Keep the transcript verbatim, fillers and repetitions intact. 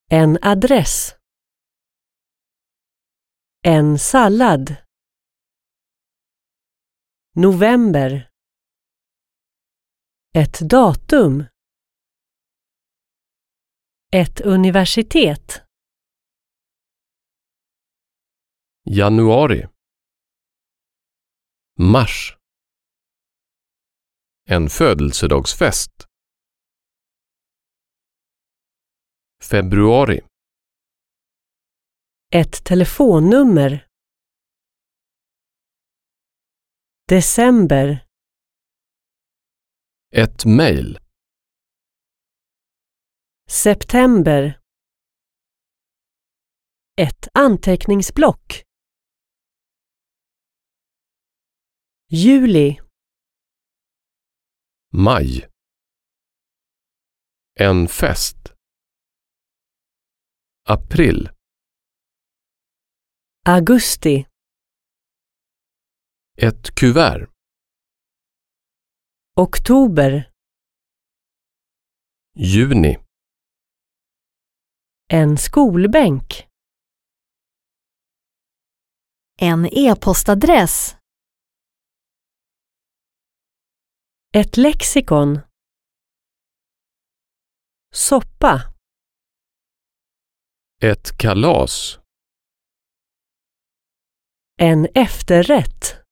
En adress. En sallad. November. Ett datum. Ett universitet. Januari. Mars. En födelsedagsfest. Februari. Ett telefonnummer. December. Ett mejl. September. Ett anteckningsblock. Juli. Maj. En fest. April. Augusti. Ett kuvert. Oktober. Juni. En skolbänk. En e-postadress. Ett lexikon. Soppa. Ett kalas. En efterrätt.